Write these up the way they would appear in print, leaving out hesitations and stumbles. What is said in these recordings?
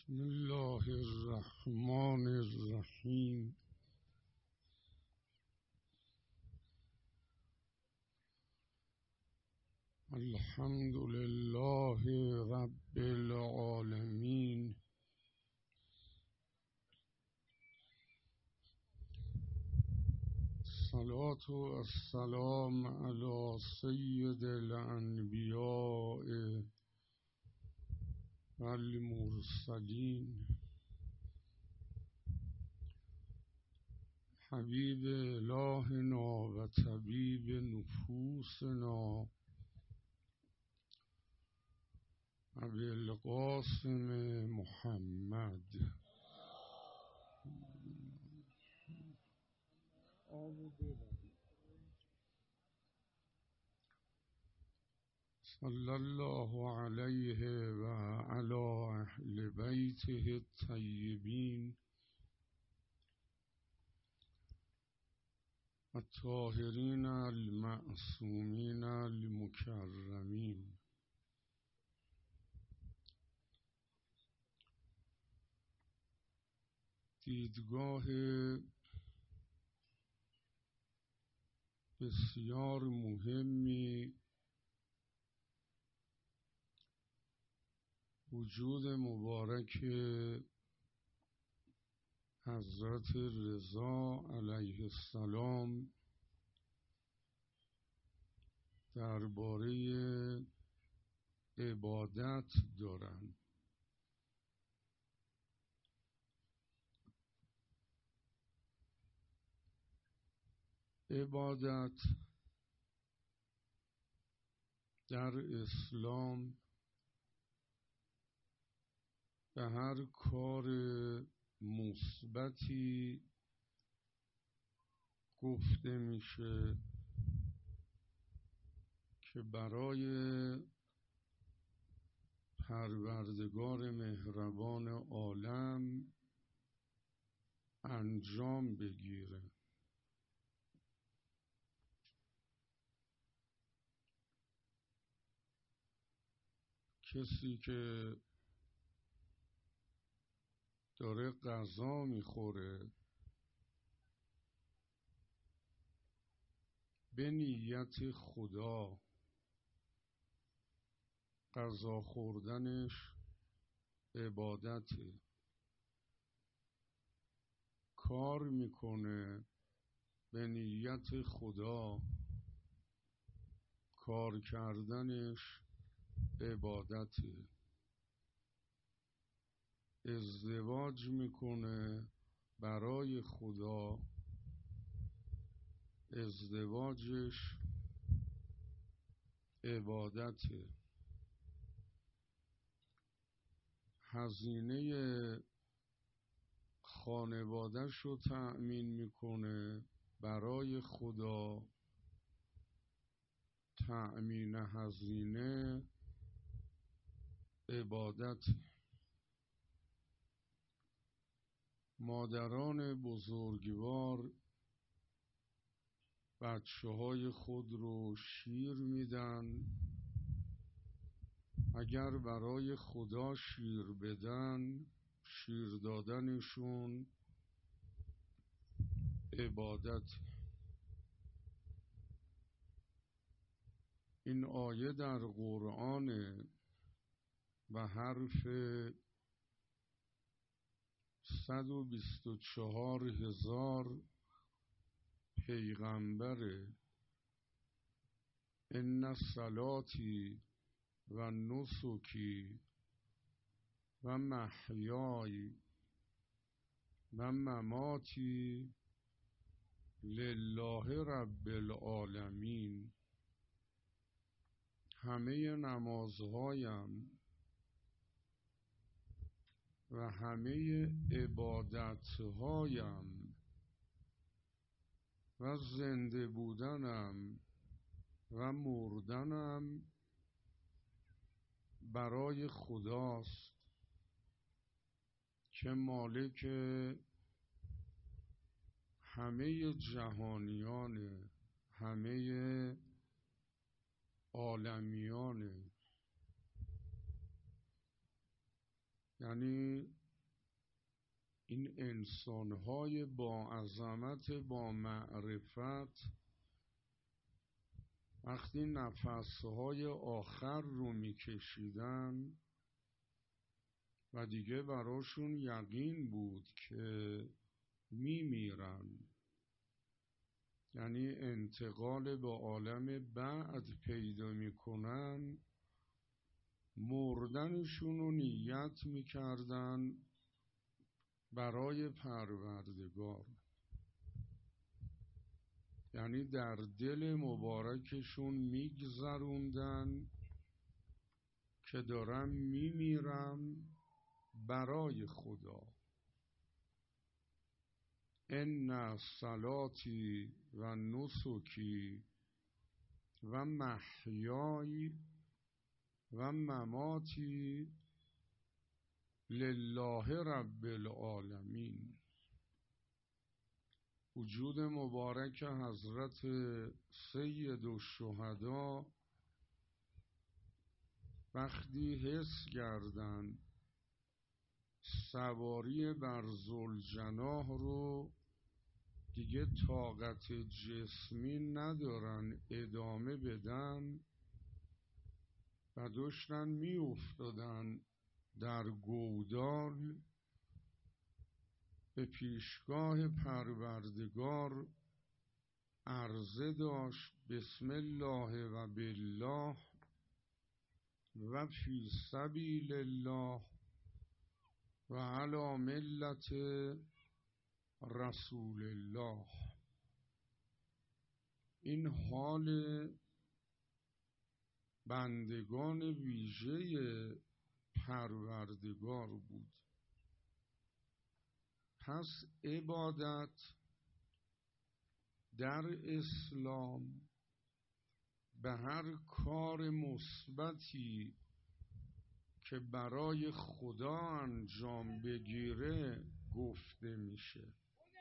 بسم الله الرحمن الرحیم. الحمد لله رب العالمین. الصلاة والسلام علی سید الانبیاء والمرسلین حبیب الهنا و طبیب نفوسنا ابی القاسم محمد. صلی الله علیه و علی اهل بیته الطیبین الطاهرین المعصومین المکرمین. دیدگاه بسیار مهمی وجود مبارک حضرت رضا علیه السلام درباره عبادت دارند. عبادت در اسلام به هر کار مثبتی گفته میشه که برای پروردگار مهربان عالم انجام بگیره. کسی که داره غذا میخوره به نیت خدا، غذا خوردنش عبادته. کار میکنه به نیت خدا، کار کردنش عبادته. ازدواج میکنه برای خدا، ازدواجش عبادته. هزینه خانواده‌ش رو تأمین میکنه برای خدا، تأمین هزینه عبادت. مادران بزرگوار بچه های خود رو شیر میدن. اگر برای خدا شیر بدن، شیر دادنشون عبادت. این آیه در قرآن و حرف 124,000 پیغمبره. ان صلاتی و نسکی و محیای و مماتی لله رب العالمین. همه نمازهایم و همه عبادتهایم و زنده بودنم و مردنم برای خداست که مالک همه جهانیان، همه عالمیان. یعنی این انسان‌های با عظمت، با معرفت، وقتی نفس‌های آخر رو میکشیدن و دیگه براشون یقین بود که میمیرن، یعنی انتقال به عالم بعد پیدا میکنن، مردنشون رو نیت میکردن برای پروردگار، یعنی در دل مبارکشون میگذروندن که دارم میمیرم برای خدا. ان صلاتی و نسکی و محیای و مماتی لله رب العالمین. وجود مبارک حضرت سید الشهدا وقتی حس کردن سواری بر ذوالجناح رو دیگه طاقت جسمی ندارن ادامه بدن و داشتن می افتادن در گودال، به پیشگاه پروردگار عرضه داشت بسم الله و بالله و فی سبیل الله و علی ملت رسول الله. این حال بندگان ویژه پروردگار بود. پس عبادت در اسلام به هر کار مثبتی که برای خدا انجام بگیره گفته میشه.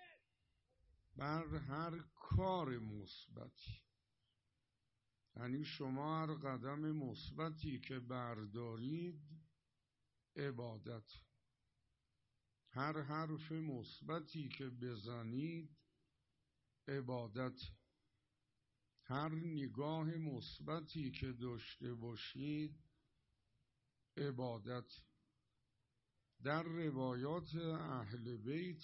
بر هر کار مثبتی، یعنی شما هر قدم مثبتی که بردارید عبادت، هر حرف مثبتی که بزنید عبادت، هر نگاه مثبتی که داشته باشید عبادت. در روایات اهل بیت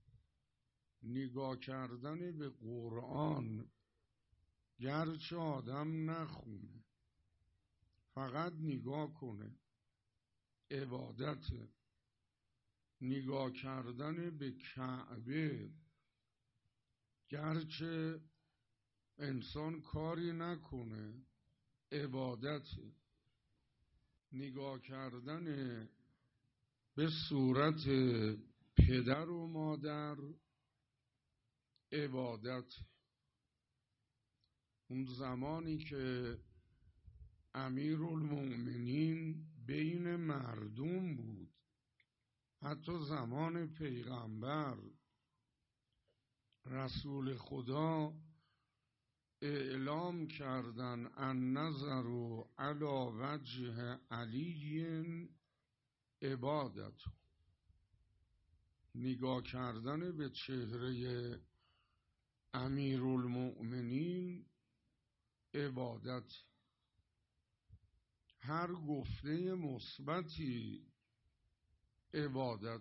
نگاه کردن به قرآن، گرچه آدم نخونه فقط نگاه کنه، عبادت. نگاه کردن به کعبه، گرچه انسان کاری نکنه، عبادت. نگاه کردن به صورت پدر و مادر عبادت. اون زمانی که امیرالمؤمنین بین مردم بود، حتی زمان پیغمبر، رسول خدا اعلام کردن النظر علی وجه علی عبادت. نگاه کردن به چهره امیرالمؤمنین عبادت. هر گفته مثبتی عبادت.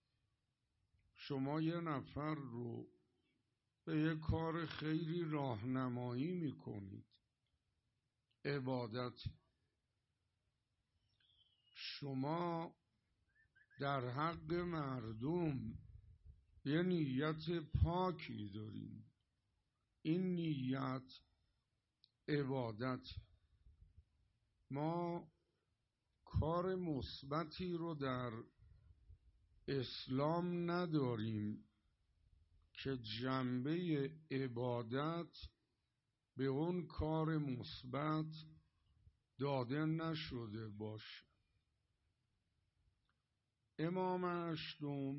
شما یه نفر رو به یه کار خیری راهنمایی میکنید، عبادت. شما در حق مردم یه نیت پاکی دارید، این نیت عبادت. ما کار مثبتی رو در اسلام نداریم که جنبه عبادت به اون کار مثبت داده نشده باشه. امام هشتم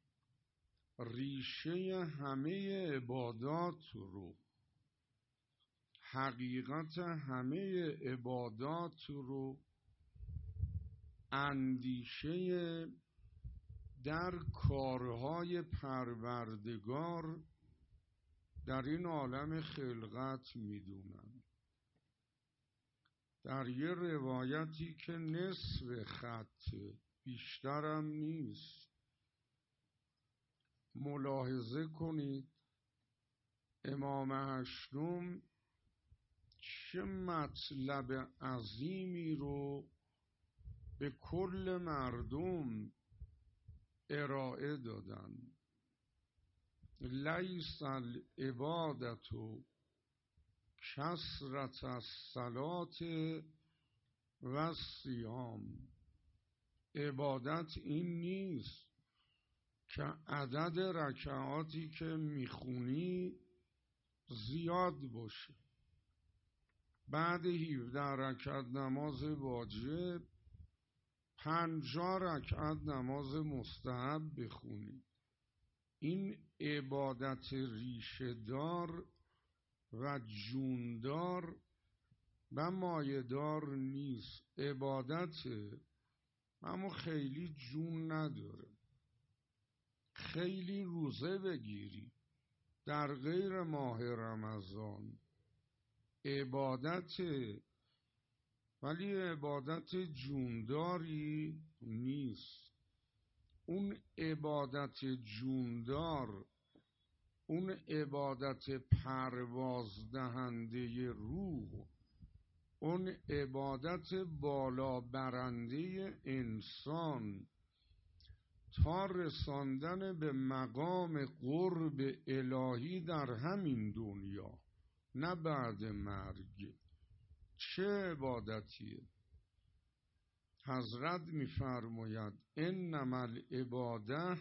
ریشه همه عبادات رو، حقیقت همه عبادات رو، اندیشه در کارهای پروردگار در این عالم خلقت میدونن. در یه روایتی که نصف خطه، بیشترم نیست، ملاحظه کنید امام هشتم چه مطلب عظیمی رو به کل مردم ارائه دادن. لیس العبادة کثرة الصلاة و الصیام. عبادت این نیست که عدد رکعاتی که میخونی زیاد باشه، بعد 17 رکعت نماز واجب 50 رکعت نماز مستحب بخونی. این عبادت ریشه دار و جوندار و مایه‌دار نیست. عبادت اما خیلی جون نداره. خیلی روزه بگیری در غیر ماه رمضان عبادت، ولی عبادت جونداری نیست. اون عبادت جوندار، اون عبادت پرواز دهنده روح، اون عبادت بالا برنده انسان تا رساندن به مقام قرب الهی در همین دنیا، نه بعد مرگ. چه عبادتیه؟ حضرت می‌فرماید انما العبادة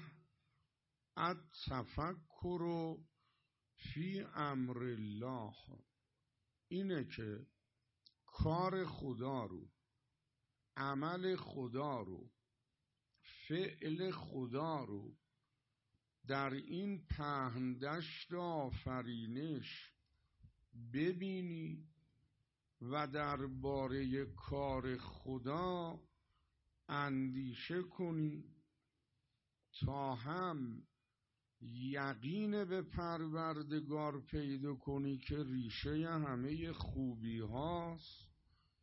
التفکر فی امر الله. اینه که کار خدا رو، عمل خدا رو، فعل خدا رو در این پهن دشت آفرینش ببینی و درباره کار خدا اندیشه کنی تا هم یقین به پروردگار پیدا کنی که ریشه همه خوبی هاست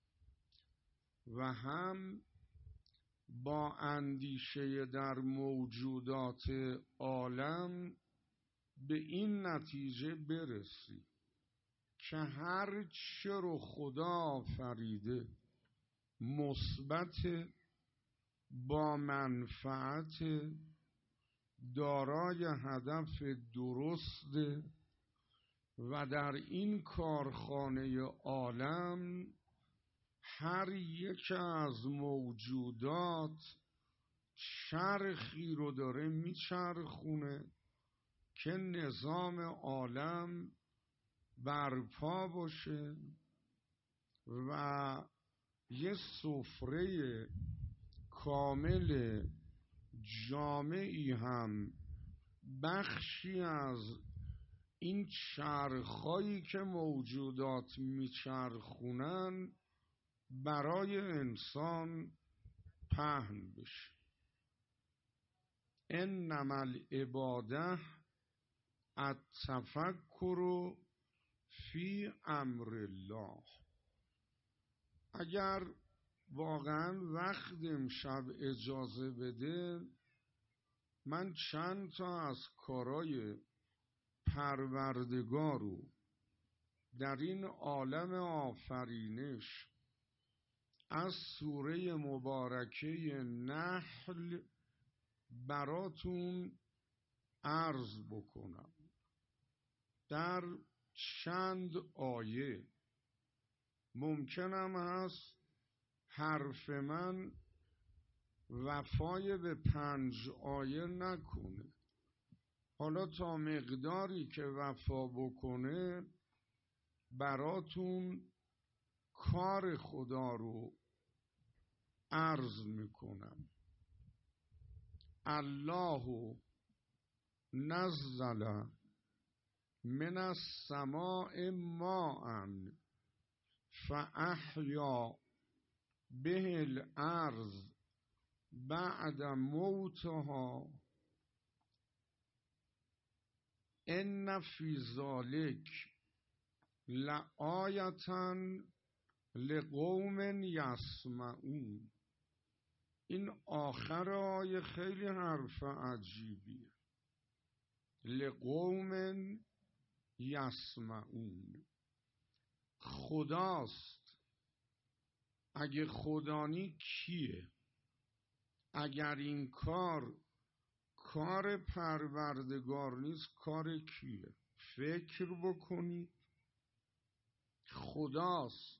و هم با اندیشه در موجودات عالم به این نتیجه برسی که هر چه رو خدا آفریده مثبت، با منفعت، دارای هدف درست و در این کارخانه عالم هر یک از موجودات چرخی رو داره میچرخونه که نظام عالم برپا باشه و یه سفره کامل جامعی هم بخشی از این چرخایی که موجودات میچرخونن برای انسان پهن بشه. انما العبادة التفکر فی امر الله. اگر واقعا وقت امشب اجازه بده من چند تا از کارای پروردگار رو در این عالم آفرینش از سوره مبارکه نحل براتون عرض بکنم در چند آیه. ممکنم هست حرف من وفای به 5 آیه نکنه، حالا تا مقداری که وفا بکنه براتون کار خدا رو عرض میکنم. الله نزل من السماء ماء فاحیا به الارض بعد موتها ان فی ذلک لآیة لقوم یسمعون. این آخر آیه خیلی حرف عجیبیه. لقوم یسمعون، خداست. اگه خدانی کیه؟ اگر این کار پروردگار نیست، کار کیه؟ فکر بکنید. خداست،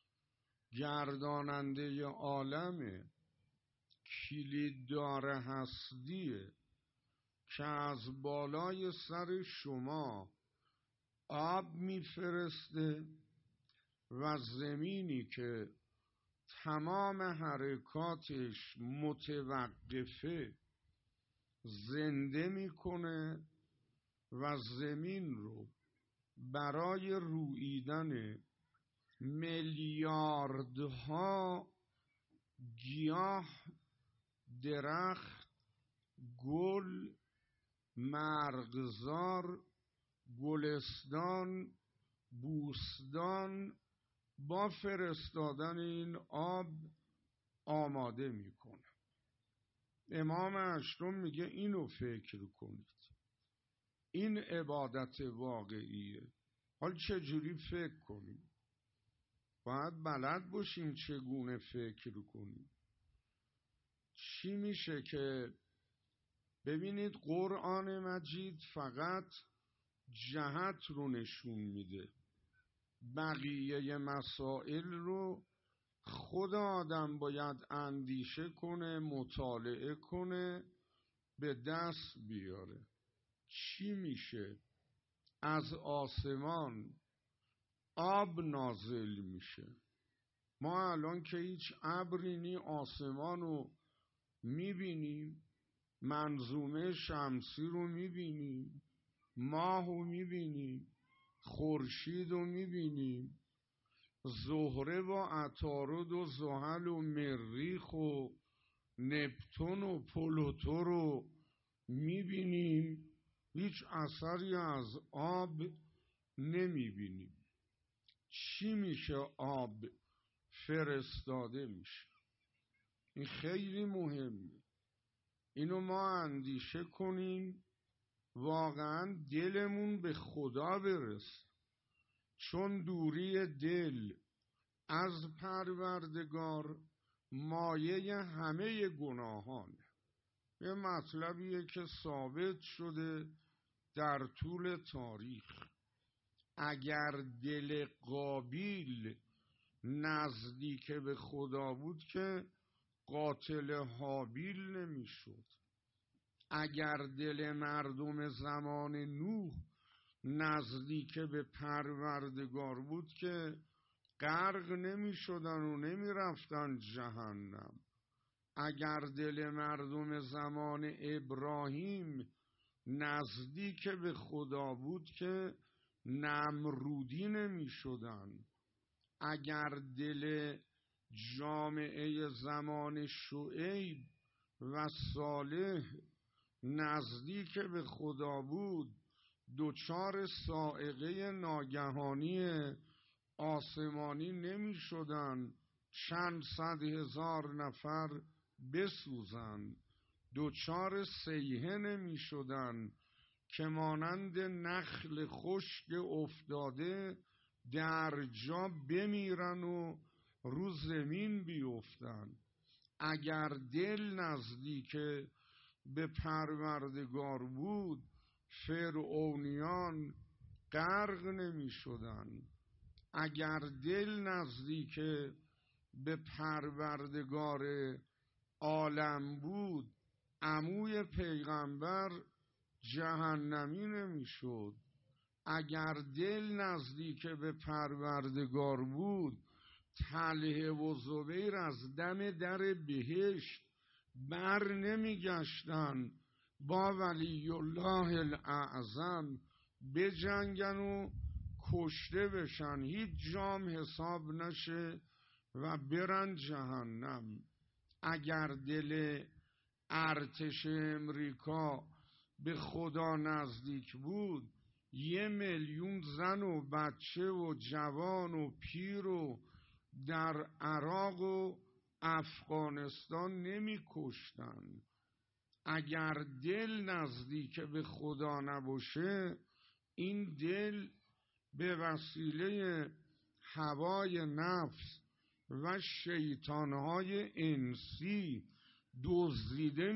گرداننده عالمه، کلیددار هستیه که از بالای سر شما آب میفرسته و زمینی که تمام حرکاتش متوقفه زنده میکنه و زمین رو برای روییدن میلیاردها گیاه، درخت، گل، مرغزار، گلستان، بوستان با فرستادن این آب آماده میکنه. امام هشتم میگه اینو فکر کنید، این عبادت واقعیه. حال چجوری فکر کنیم؟ باید بلد باشیم چگونه فکر کنیم. چی میشه که ببینید قرآن مجید فقط جهت رو نشون میده، بقیه مسائل رو خود آدم باید اندیشه کنه، مطالعه کنه، به دست بیاره. چی میشه؟ از آسمان آب نازل میشه. ما الان که هیچ ابری نی، آسمان رو میبینیم، منظومه شمسی رو میبینیم، ماه رو میبینیم، خورشید رو میبینیم، زهره و عطارد و زحل و مریخ و نپتون و پلوتو رو میبینیم، هیچ اثری از آب نمیبینیم. چی میشه؟ آب فرستاده میشه. این خیلی مهمه، اینو ما اندیشه کنیم، واقعا دلمون به خدا برسه. چون دوری دل از پروردگار مایه همه گناهانه. یه مطلبیه که ثابت شده در طول تاریخ. اگر دل قابیل نزدیک به خدا بود که قاتل هابیل نمیشد. اگر دل مردم زمان نوح نزدیک به پروردگار بود که غرق نمی شدن و نمی رفتن جهنم. اگر دل مردم زمان ابراهیم نزدیک به خدا بود که نمرودی نمی شدن. اگر دل جامعه زمان شعیب و صالح نزدیک به خدا بود، دچار صاعقه ناگهانی آسمانی نمی شدن چند صد هزار نفر بسوزن، دچار سیحه نمی شدن که مانند نخل خشک افتاده در جا بمیرن و رو زمین بیفتن. اگر دل نزدیک به پروردگار بود، فرعونیان غرق نمی شدن. اگر دل نزدیک به پروردگار عالم بود، عموی پیغمبر جهنمی نمی شد. اگر دل نزدیک به پروردگار بود، طلحه و زبیر از دم در بهشت بر نمی گشتن با ولی الله الاعظم بجنگن و کشته بشن، هیچ جام حساب نشه و برن جهنم. اگر دل ارتش امریکا به خدا نزدیک بود 1,000,000 زن و بچه و جوان و پیر و در عراق و افغانستان نمی کشتن. اگر دل نزدیک به خدا نباشه، این دل به وسیله هوای نفس و شیطانهای انسی دزدیده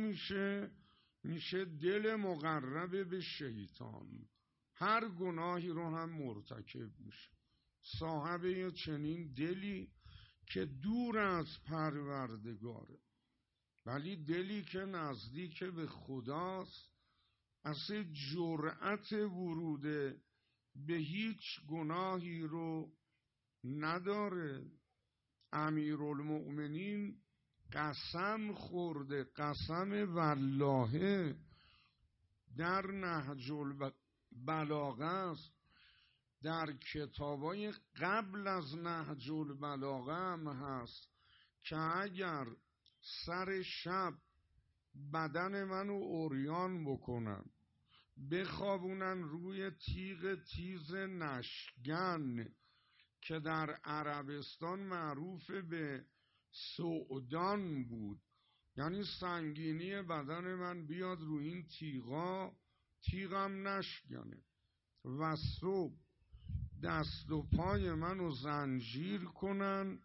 میشه دل مقرب به شیطان، هر گناهی رو هم مرتکب میشه. صاحب یه چنین دلی که دور از پروردگاره، ولی دلی که نزدیک به خداست اصلا جرأت ورود به هیچ گناهی رو نداره. امیرالمؤمنین قسم خورده، قسم والله، در نهج البلاغه است، در کتابای قبل از نهج البلاغه هم هست که اگر سر شب بدن منو عریان بکنن، بخوابونن روی تیغ تیز نشگن که در عربستان معروف به سعدان بود، یعنی سنگینی بدن من بیاد روی این تیغا، تیغم نشگنه، و صبح دست و پای منو زنجیر کنن،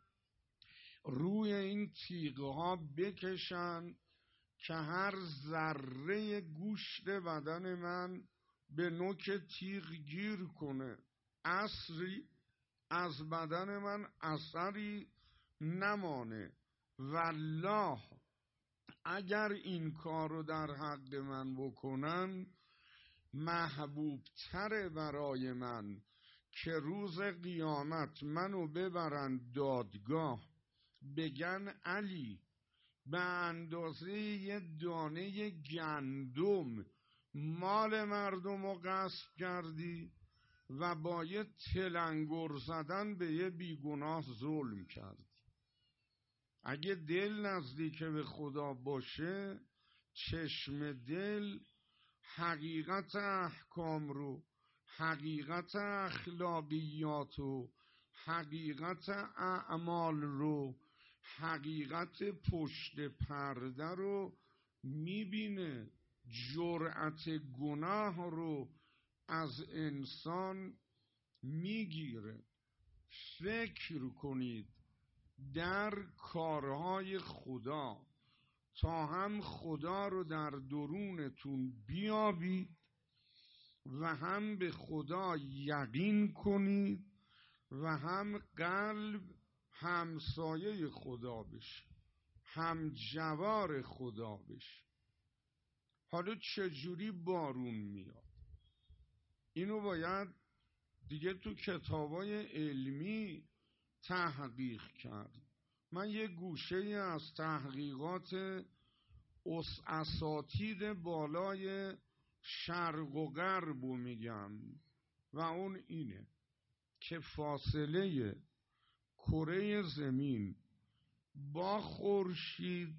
روی این تیغها بکشن که هر ذره گوشت بدن من به نوک تیغ گیر کنه، اثری از بدن من اثری نمانه. والله اگر این کار رو در حق من بکنن، محبوب تره برای من که روز قیامت منو ببرن دادگاه، بگن علی به اندازه یه دانه گندم مال مردم رو غصب کردی و با یه تلنگر زدن به یه بیگناه ظلم کردی. اگه دل نزدیک به خدا باشه، چشم دل حقیقت احکام رو، حقیقت اخلاقیات رو، حقیقت اعمال رو، حقیقت پشت پرده رو میبینه. جرأت گناه رو از انسان میگیره. فکر کنید در کارهای خدا تا هم خدا رو در درونتون بیابید و هم به خدا یقین کنید و هم قلب همسایه خدا بشه، هم جوار خدا بشه. حالا چجوری بارون میاد؟ اینو باید دیگه تو کتابای علمی تحقیق کرد. من یه گوشه از تحقیقات اساتید بالای شرق و غرب رو میگم و اون اینه که فاصله کره زمین با خورشید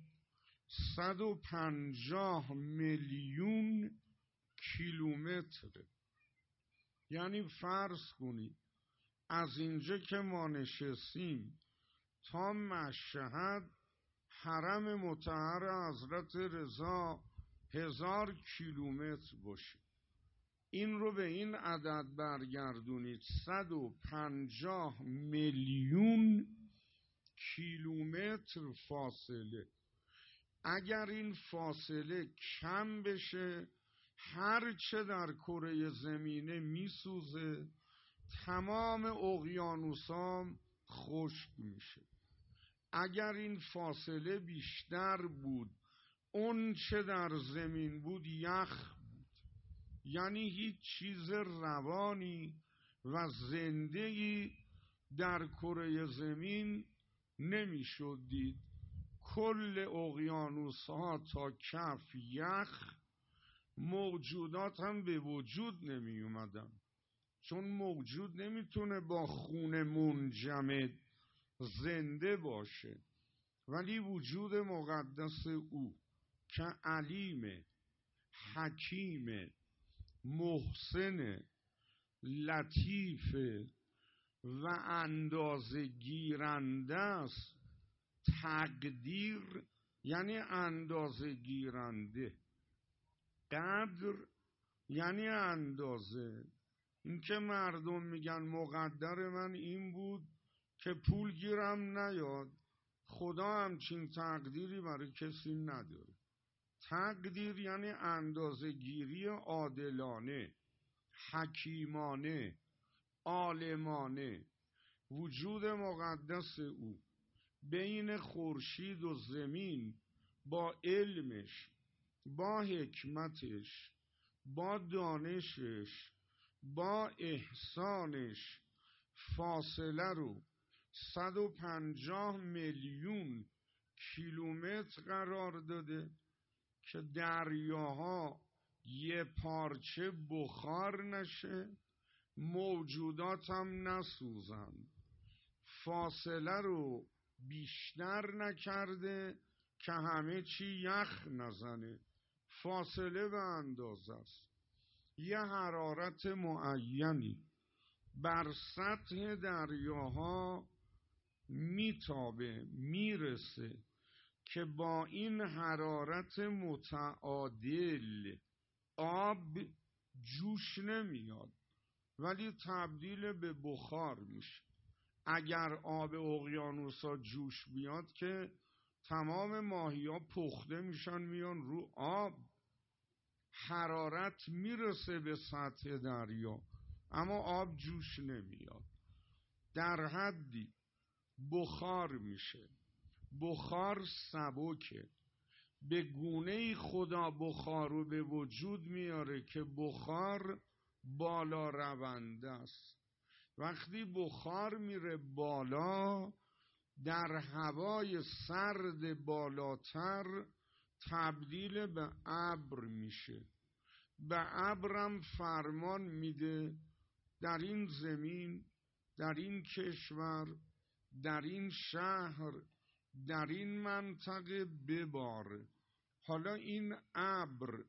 150 میلیون کیلومتره. یعنی فرض کنید از اینجا که ما نشستیم تا مشهد حرم مطهر حضرت رضا 1000 کیلومتر باشه. این رو به این عدد برگردونید، 150 میلیون کیلومتر فاصله. اگر این فاصله کم بشه، هر چه در کره زمینه میسوزه، تمام اقیانوسام خشک میشه. اگر این فاصله بیشتر بود، اون چه در زمین بود یخ بود، یعنی هیچ چیز روانی و زندگی در کره زمین نمیشد دید. کل اقیانوس ها تا کف یخ، موجودات هم به وجود نمی اومدن، چون موجود نمیتونه با خون منجمد زنده باشه. ولی وجود مقدس او که علیم، حکیم، محسن، لطیف و اندازه گیرنده است. تقدیر یعنی اندازه گیرنده، قدر یعنی اندازه. این که مردم میگن مقدر من این بود که پول گیرم نیاد، خدا همچین تقدیری برای کسی نداره. تقدیر یعنی اندازه گیری عادلانه، حکیمانه، عالمانه. وجود مقدس او بین خورشید و زمین با علمش، با حکمتش، با دانشش، با احسانش فاصله رو 150 میلیون کیلومتر قرار داده که دریاها یه پارچه بخار نشه، موجودات هم نسوزن. فاصله رو بیشتر نکرده که همه چی یخ نزنه. فاصله به اندازه است. یه حرارت معینی بر سطح دریاها میتابه، میرسه که با این حرارت متعادل آب جوش نمیاد ولی تبدیل به بخار میشه. اگر آب اقیانوسا جوش بیاد که تمام ماهی‌ها پخته میشن میان رو آب. حرارت میرسه به سطح دریا اما آب جوش نمیاد. در حدی بخار میشه. بخار سبکه، به گونه‌ای خدا بخار رو به وجود میاره که بخار بالا رونده است. وقتی بخار میره بالا در هوای سرد بالاتر تبدیل به ابر میشه. به ابرم فرمان میده در این زمین، در این کشور، در این شهر، در این منطقه بباره. حالا این ابر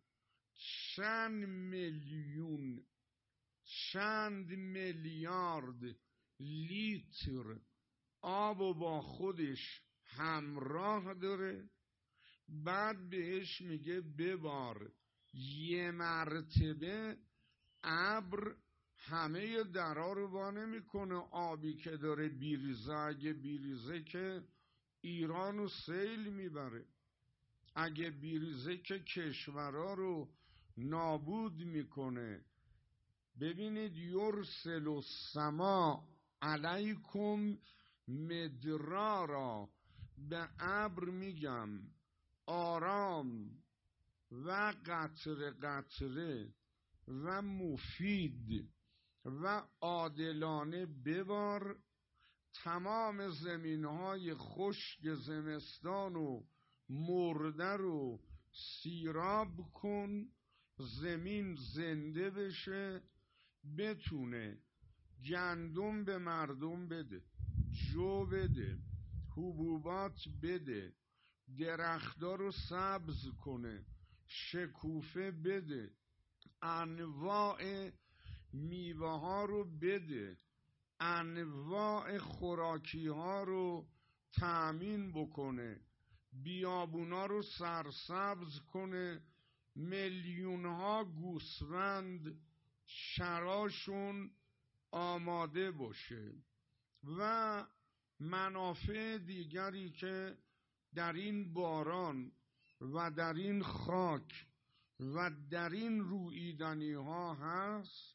چند میلیارد لیتر آب و با خودش همراه داره. بعد بهش میگه ببار. یه مرتبه ابر همه درا رو وانه میکنه. آبی که داره بیریزه، اگه بیریزه که ایران رو سیل میبره، اگه بیریزه که کشورها رو نابود میکنه. ببینید یرسل السما علیکم مدرارا، به ابر میگم آرام و قطره قطره و مفید و عادلانه ببار. تمام زمینهای خشک زمستان و مرده رو سیراب کن، زمین زنده بشه، بتونه گندم به مردم بده، جو بده، حبوبات بده، درختها رو سبز کنه، شکوفه بده، انواع میوه ها رو بده، انواع خوراکی ها رو تأمین بکنه، بیابونا رو سرسبز کنه، میلیون ها گوسفند شراشون آماده باشه و منافع دیگری که در این باران و در این خاک و در این رویدنی ها هست.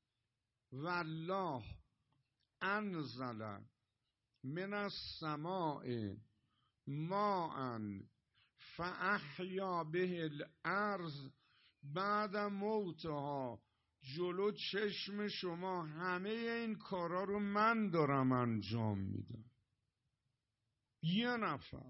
والله انزل من السماء ماء فاحیا به الارض بعد موتها. جلو چشم شما همه این کارا رو من دارم انجام میدم. یه نفر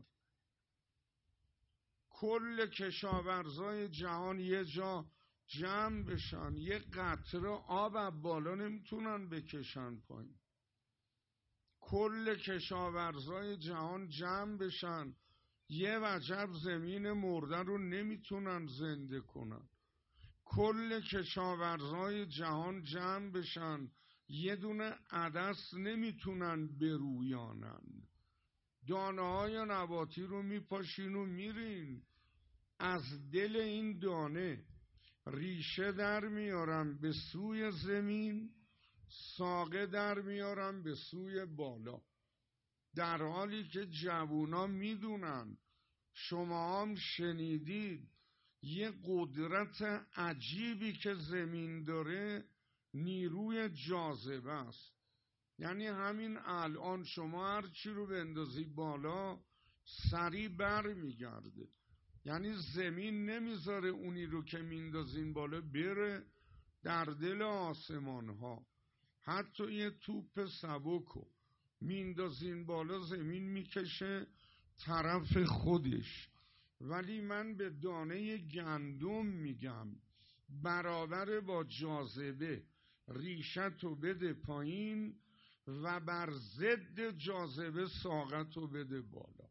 کل کشاورزای جهان یه جا جمع بشن، یه قطره آب از بالا نمیتونن بکشن پایین. کل کشاورزای جهان جمع بشن، یه وجب زمین مرده رو نمیتونن زنده کنن. کل کشاورزای جهان جمع بشن، یه دونه عدس نمیتونن برویانن. دانه های نباتی رو میپاشین و میرین، از دل این دانه ریشه در میارن به سوی زمین، ساقه در میارن به سوی بالا. در حالی که جوونا میدونن، شما هم شنیدید، یه قدرت عجیبی که زمین داره نیروی جاذبه است. یعنی همین الان شما هر چی رو بندازی بالا سریع بر میگرده. یعنی زمین نمیذاره اونی رو که میندازین بالا بره در دل آسمان ها. حتی یه توپ سبکو میندازین بالا زمین میکشه طرف خودش. ولی من به دانه گندم میگم برابر با جاذبه ریشتو بده پایین و بر ضد جاذبه ساقتو بده بالا.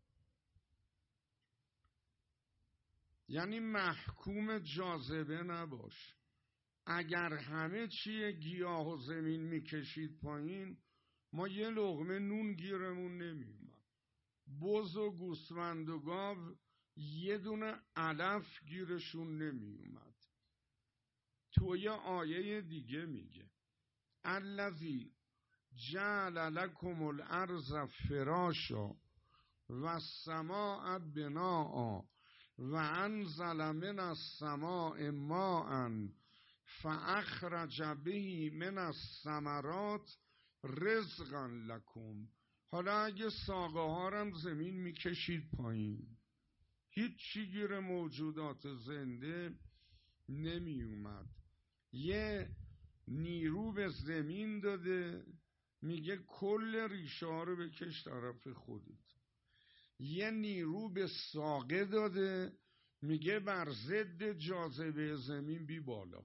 یعنی محکوم جاذبه نباش. اگر همه چیه گیاه و زمین میکشید پایین، ما یه لقمه نون گیرمون نمیومد. بز و گوسفند و گاو یه دونه علف گیرشون نمیومد. تو یه آیه دیگه میگه الذی جعل لکم الارض فراشا و السماء بناء و انزل من السماء ماء فاخرج به من الثمرات رزقا لکم. حالا اگه ساقه هارم زمین میکشید پایین، هیچی گیر موجودات زنده نمی اومد. یه نیرو به زمین داده، میگه کل ریشه ها رو بکش طرف خودت. یه نیرو به ساقه داده، میگه بر ضد جاذبه زمین بی بالا،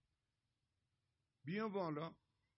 بیا بالا.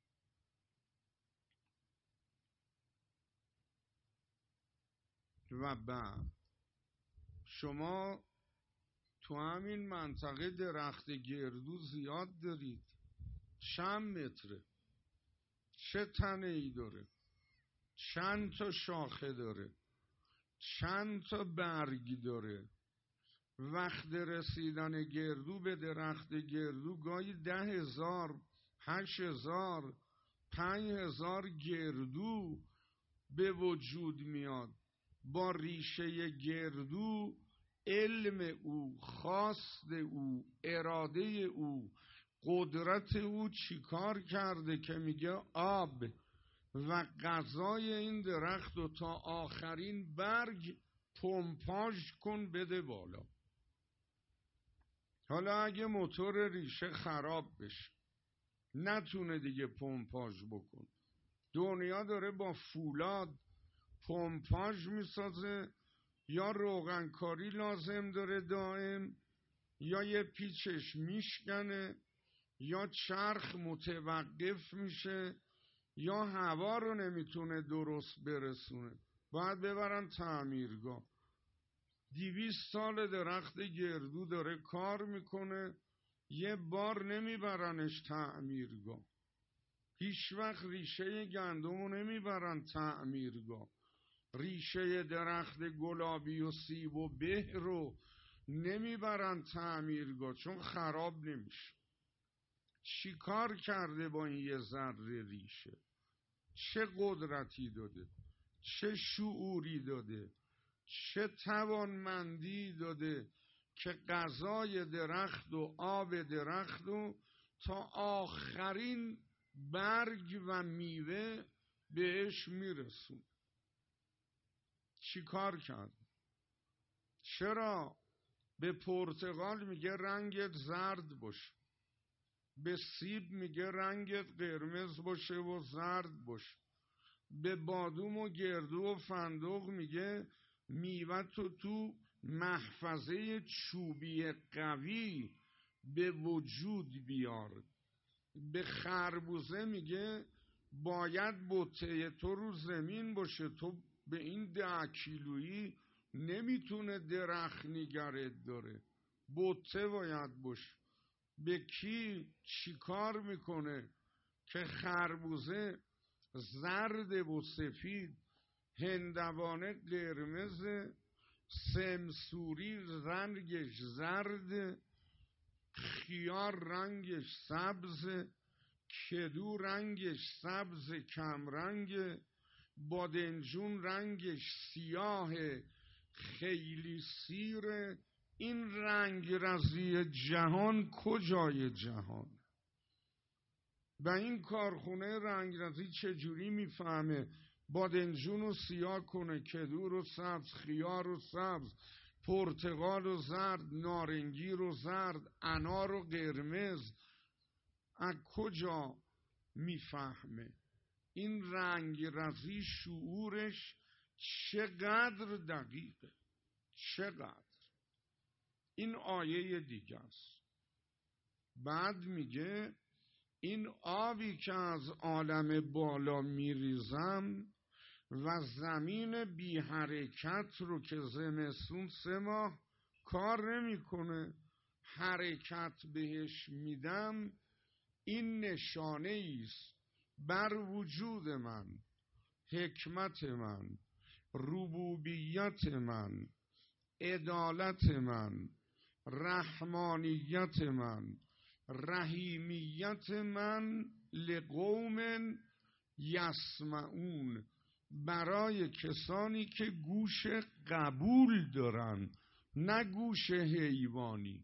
و بعد شما تو همین منطقه درخت گردو زیاد دارید. چند متره؟ چه تنه ای داره؟ چند تا شاخه داره؟ چند تا برگ داره؟ وقت رسیدن گردو به درخت گردو گاهی 10,000 8,000 5,000 گردو به وجود میاد. با ریشه گردو علم او، خواست او، اراده او، قدرت او چیکار کرده که میگه آب و غذای این درخت رو تا آخرین برگ پمپاژ کن بده بالا. حالا اگه موتور ریشه خراب بشه نتونه دیگه پمپاژ بکن، دنیا داره با فولاد پمپاژ میسازه، یا روغنکاری لازم داره دائم، یا یه پیچش میشکنه، یا چرخ متوقف میشه، یا هوا رو نمیتونه درست برسونه، باید ببرن تعمیرگاه. 200 سال درخت گردو داره کار میکنه، یه بار نمیبرنش تعمیرگاه. هیچ وقت ریشه گندمو نمیبرن تعمیرگاه. ریشه درخت گلابی و سیب و به رو نمیبرن تعمیرگاه چون خراب نمیشه. چی کار کرده با این یه ذره ریشه؟ چه قدرتی داده؟ چه شعوری داده؟ چه توانمندی داده که غذای درخت و آب درخت و تا آخرین برگ و میوه بهش میرسون؟ چی کار کرد؟ چرا به پرتقال میگه رنگت زرد باشه، به سیب میگه رنگت قرمز باشه و زرد باشه، به بادوم و گردو و فندق میگه میوه تو محفظه چوبی قوی به وجود بیار، به خربوزه میگه باید بته تو رو زمین باشه. تو به این 10 کیلویی نمیتونه درخت نگرت داره، بته باید باشه. به کی چی کار میکنه که خربوزه زرد و سفید، هندوانه قرمز، سمسوری رنگش زرد، خیار رنگش سبز، کدو رنگش سبز کمرنگ، بادنجون رنگش سیاه خیلی سیره. این رنگ رزی جهان کجای جهان؟ و این کارخونه رنگرزی چجوری میفهمه بادنجون رو سیاه کنه، کدو رو سبز، خیار رو سبز، پرتقال رو زرد، نارنگی رو زرد، انار رو قرمز؟ از کجا میفهمه؟ این رنگرزی شعورش چقدر دقیقه، چقدر. این آیه دیگه است. بعد میگه این آبی که از عالم بالا میریزم و زمین بی حرکت رو که زمستون 3 ماه کار نمیکنه حرکت بهش میدم، این نشانه است بر وجود من، حکمت من، ربوبیت من، عدالت من، رحمانیت من، رحیمیت من، لقوم یسمعون، برای کسانی که گوش قبول دارن، نه گوش حیوانی.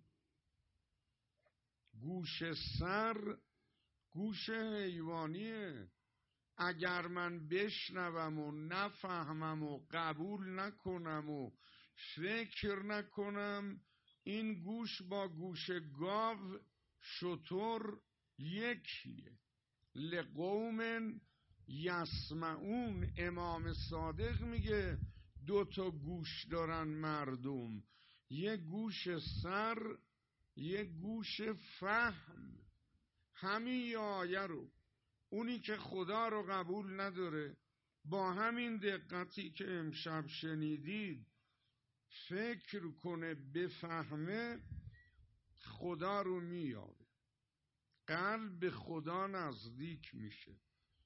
گوش سر گوش حیوانیه. اگر من بشنوم و نفهمم و قبول نکنم و فکر نکنم، این گوش با گوش گاو شتر یکیه. لقوم یسمعون. امام صادق میگه 2 گوش دارن مردم، یه گوش سر، یه گوش فهم. همین آیه رو اونی که خدا رو قبول نداره با همین دقتی که امشب شنیدید فکر کنه بفهمه، خدا رو میاره، قلب خدا نزدیک میشه،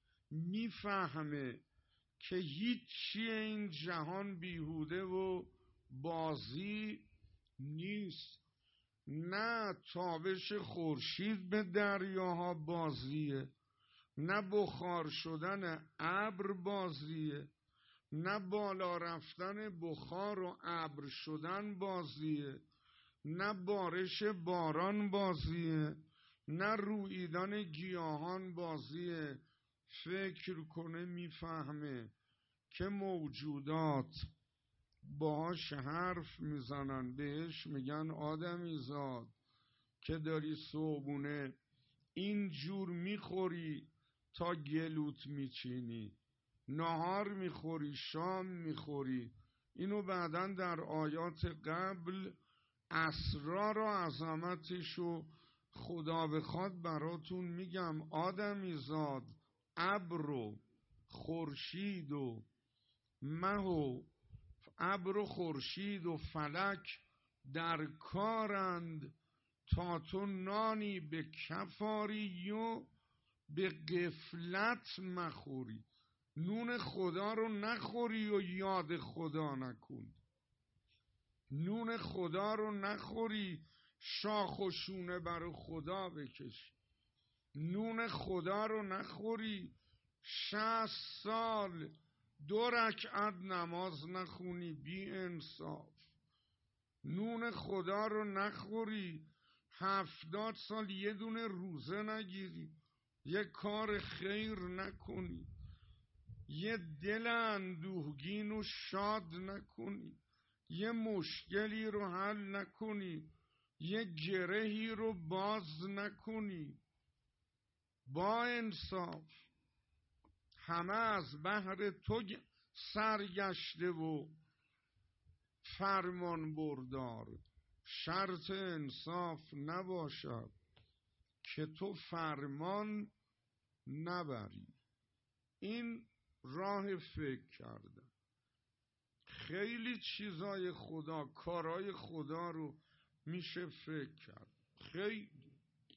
میفهمه که هیچی این جهان بیهوده و بازی نیست. نه تابش خورشید به دریاها بازیه، نه بخار شدن ابر بازیه، نه بالا رفتن بخار و ابر شدن بازیه، نه بارش باران بازیه، نه رویدن گیاهان بازیه. فکر کنه میفهمه که موجودات باهاش حرف میزنن، بهش میگن آدمی زاد که داری صبحونه اینجور میخوری تا گلوت میچینی، نهار میخوری، شام میخوری. اینو بعداً در آیات قبل اسرار و عظمتشو خدا بخواد براتون میگم. آدمی زاد ابر و خورشید و مه و ابر و خورشید و فلک در کارند تا تو نانی به کفاری و به غفلت مخوری. نون خدا رو نخوری و یاد خدا نکنی، نون خدا رو نخوری شاخ و شونه برای خدا بکشی، نون خدا رو نخوری 60 سال 2 رکعت نماز نخونی بی انصاف، نون خدا رو نخوری 70 سال 1 دونه روزه نگیری، یه کار خیر نکنی، یه دل اندوهگین و شاد نکنی، یه مشکلی رو حل نکنی، یه گرهی رو باز نکنی. با انصاف همه از بحر تو سرگشته و فرمان بردار. شرط انصاف نباشد که تو فرمان نبری. این راه فکر کردن. خیلی چیزای خدا، کارای خدا رو میشه فکر کرد. خیلی.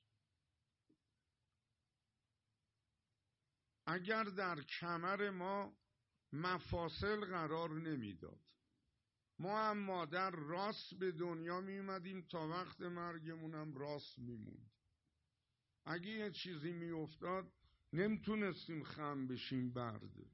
اگر در کمر ما مفاصل قرار نمیداد، ما هم مادر راست به دنیا میومدیم، تا وقت مرگمونم راست میموند. اگه یه چیزی میافتاد نمیتونستیم خم بشیم برده.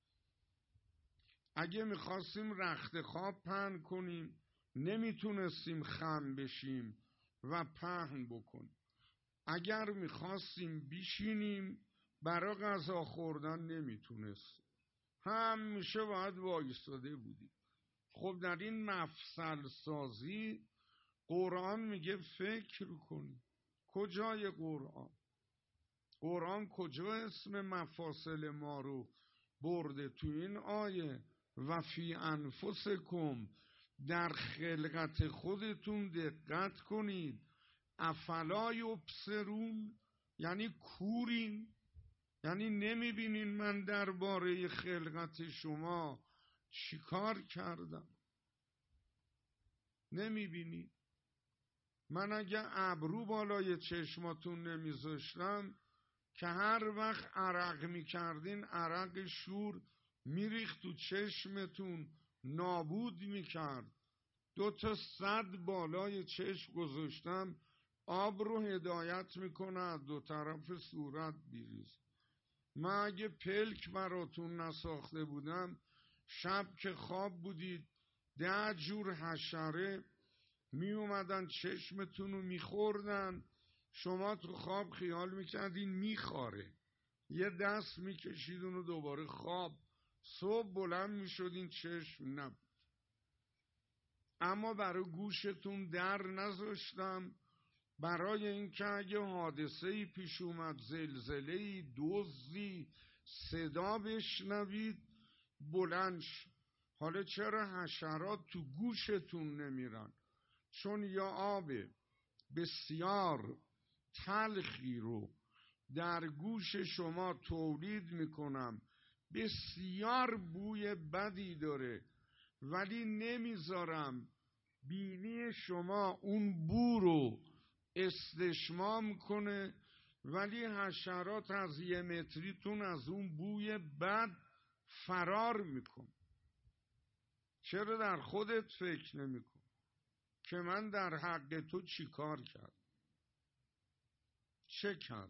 اگه میخواستیم رخت خواب پهن کنیم نمیتونستیم خم بشیم و پهن بکنیم. اگر میخواستیم بشینیم برای غذا خوردن نمیتونستیم، همیشه باید وایستاده بودیم. خب در این مفصل سازی قرآن میگه فکر کنی. کجای قرآن؟ قرآن کجا اسم مفاصل ما رو برده؟ تو این آیه و فی انفسکم، در خلقت خودتون دقت کنید. افلا یبصرون، یعنی کورین، یعنی نمیبینین من درباره خلقت شما چیکار کردم؟ نمیبینی؟ من اگه ابرو بالای چشماتون نمیذاشتم که هر وقت عرق میکردین عرق شور میریخت تو چشمتون، نابود میکرد. 2 صد بالای چشم گذاشتم، آب رو هدایت میکنه 2 طرف صورت بیریز. من اگه پلک براتون نساخته بودم، شب که خواب بودید 10 جور حشره می اومدن چشمتون رو میخوردن، شما تو خواب خیال میکردین میخاره، یه دست میکشید اونو دوباره خواب، صبح بلند میشدین چشم نبود. اما برای گوشتون در نذاشتم، برای اینکه اگه حادثه‌ای پیش اومد، زلزله‌ای، دزدی، صدا بشنوید بلند شید. حالا چرا حشرات تو گوشتون نمیرن؟ چون یا آب بسیار تلخی رو در گوش شما تولید میکنم، بسیار بوی بدی داره، ولی نمیذارم بینی شما اون بو رو استشمام کنه، ولی حشرات از 1 متریتون از اون بوی بد فرار میکن. چرا در خودت فکر نمیکن که من در حق تو چی کار کرد؟ چه کرد؟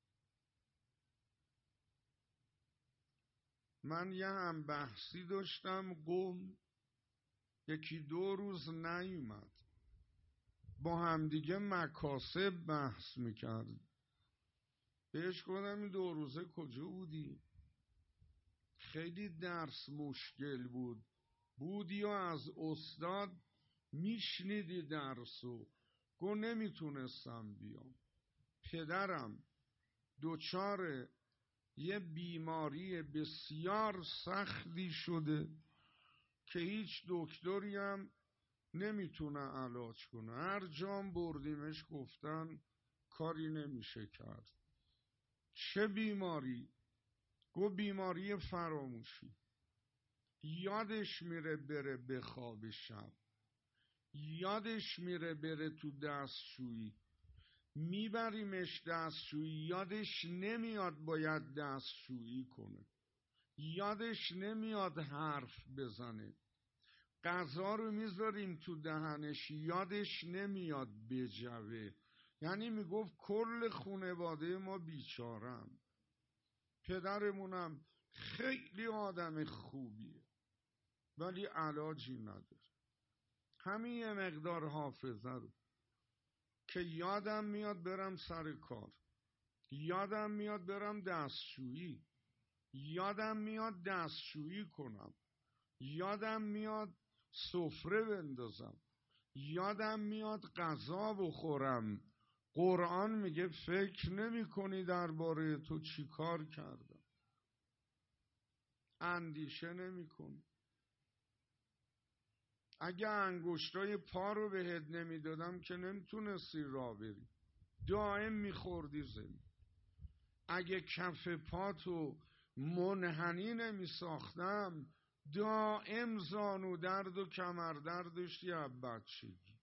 من یه هم بحثی داشتم، قوم 1-2 روز نیومد، با همدیگه مکاسب بحث میکرد. بهش گفتم این 2 روزه کجا بودی؟ خیلی درس مشکل بودی و از استاد میشنیدی درسو. گفت نمیتونستم بیام، پدرم دچار یه بیماری بسیار سختی شده که هیچ دکتری هم نمیتونه علاج کنه، هر جام بردیمش گفتن کاری نمیشه کرد. چه بیماری؟ گفت بیماری فراموشی. یادش میره بره بخوابه، شب یادش میره بره تو دستشویی، میبریمش دستشویی، یادش نمیاد باید دستشویی کنه، یادش نمیاد حرف بزنه. غذا رو میذاریم تو دهنش، یادش نمیاد بجوه. یعنی میگفت کل خانواده ما بیچارن. پدرمونم خیلی آدم خوبیه ولی علاجی نداره. همین یه مقدار حافظه رو که یادم میاد برم سر کار، یادم میاد برم دستشویی، یادم میاد دستشویی کنم، یادم میاد سفره بندازم، یادم میاد غذا بخورم. قرآن میگه فکر نمی کنی درباره تو چی کار کردم؟ اندیشه نمی کنی؟ اگه انگشتای پا رو بهت نمیدادم که نمیتونستی راه بری، دائم میخوردی زمین. اگه کف پاتو منحنی نمی ساختم، دائم زانو درد و کمر درد داشتی از بچگی.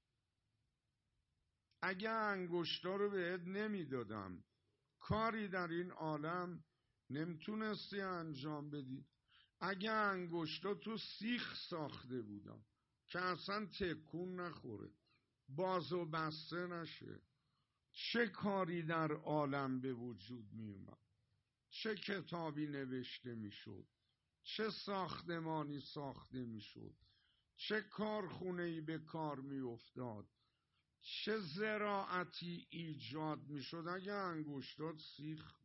اگه انگشتا رو بهت نمی دادم کاری در این عالم نمیتونستی انجام بدی. اگه انگشتا تو سیخ ساخته بودم که اصلا تکون نخوره، باز و بسته نشه، چه کاری در عالم به وجود می اومد؟ چه کتابی نوشته می شد؟ چه ساختمانی ساخته می شد؟ چه کارخونه‌ای به کار می افتاد؟ چه زراعتی ایجاد می شد اگه انگشتات سیخ؟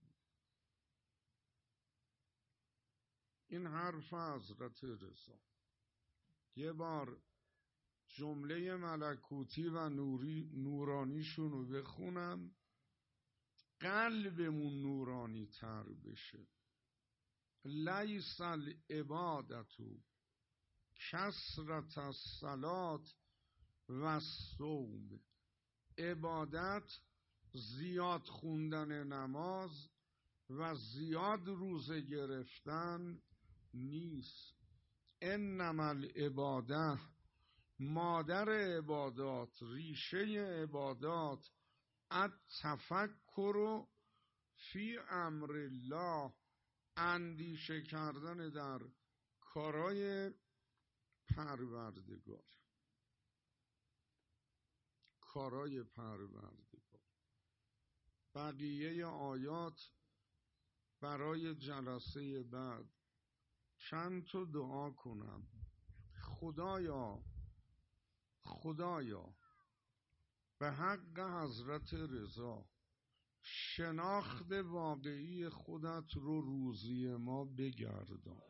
این حرف حضرت رضا. یه بار جمله ملکوتی و نورانیشون رو بخونم، قلبمون نورانی تر بشه. لیس العبادت کثرت الصلاة و الصوم. عبادت زیاد خوندن نماز و زیاد روزه گرفتن نیست. انما العباده، مادر عبادات، ریشه عبادات، التفکر فی امر الله، اندیشه کردن در کارای پروردگار. کارای پروردگار. بقیه آیات برای جلسه بعد چند تا دعا کنم. خدایا به حق حضرت رضا شناخت واقعی خودت رو روزی ما بگردان.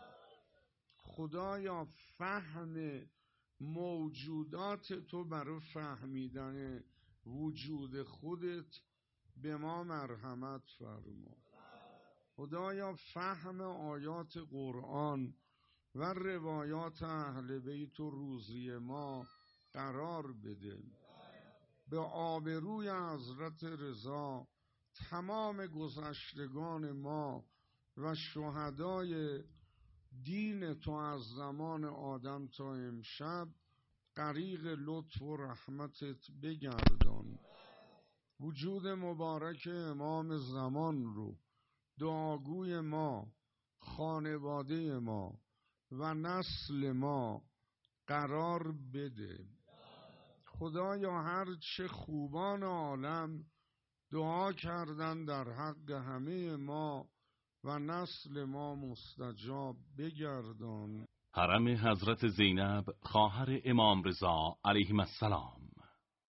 خدایا فهم موجودات تو برای فهمیدن وجود خودت به ما مرحمت فرما. خدایا فهم آیات قرآن و روایات اهل بیت و روزی ما قرار بده. به آبروی حضرت رضا تمام گذشتگان ما و شهدای دین تو از زمان آدم تا امشب غریق لطف و رحمتت بگردان. وجود مبارک امام زمان رو دعاگوی ما، خانواده ما و نسل ما قرار بده. خدایا هر چه خوبان عالم دعا کردن در حق همه ما و نسل ما مستجاب بگردان. حرم حضرت زینب خواهر امام رضا علیه السلام